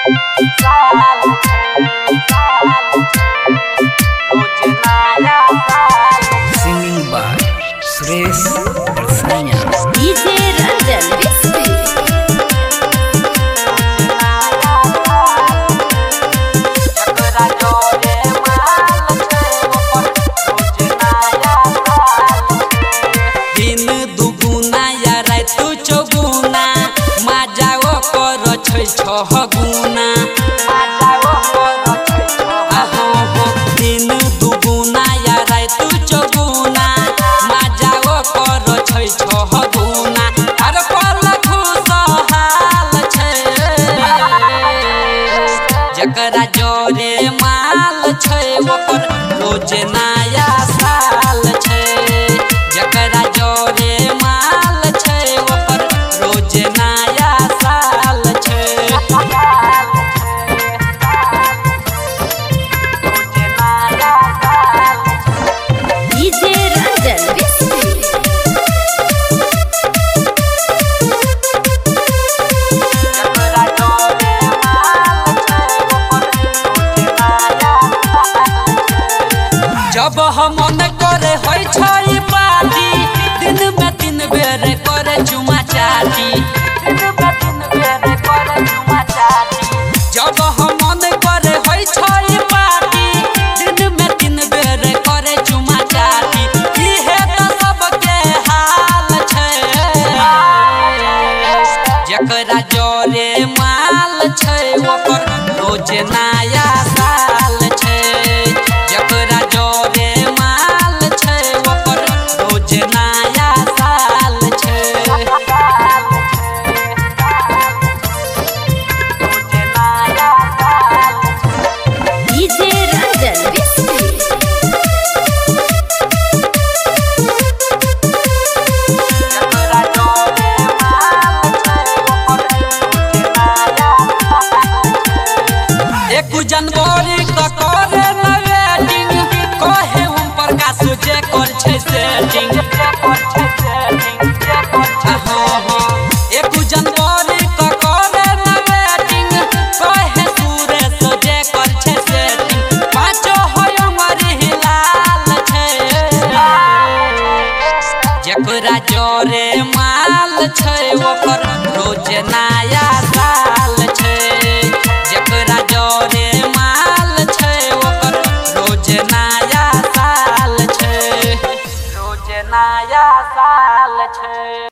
Singing by Suresh Persanya. DJ Ranjan Rizky. दिन दुगुना या रात चौगुना मजाओ कर छै छह गुना। दिन दुगुना या रात चौगुना मजाओ कर छै छह गुना। हर पल खुशहाल छै जकरा जोरे माल छै ओकर रोज नया साल छै। जकरा जोरे माल छै ओकर रोज नया साल छै। DJ Ranjan Rizky. जब हम मन करे होय छै पार्टी दिन में 3 बेर करे चुमा चाटी। जब हम मन करे होय छै पार्टी दिन में 3 बेर करे चुमा चाटी। इहे त सबके हाल छै जकरा जोरे माल छै ओकर रोज नया साल छै। जकरा जोरे माल छै ओकर रोज नया साल छै। DJ Ranjan Rizky. एक जनवरी का करे वेडिंग कहे हम प्रकाश जे कर छै सेटिंग। एक जनवरी का करे वेडिंग कहे सुरेश जे कर छै सेटिंग। पाँचो होय हमर हिलाल छै जकरा जोरे माल छै ओकर रोज नया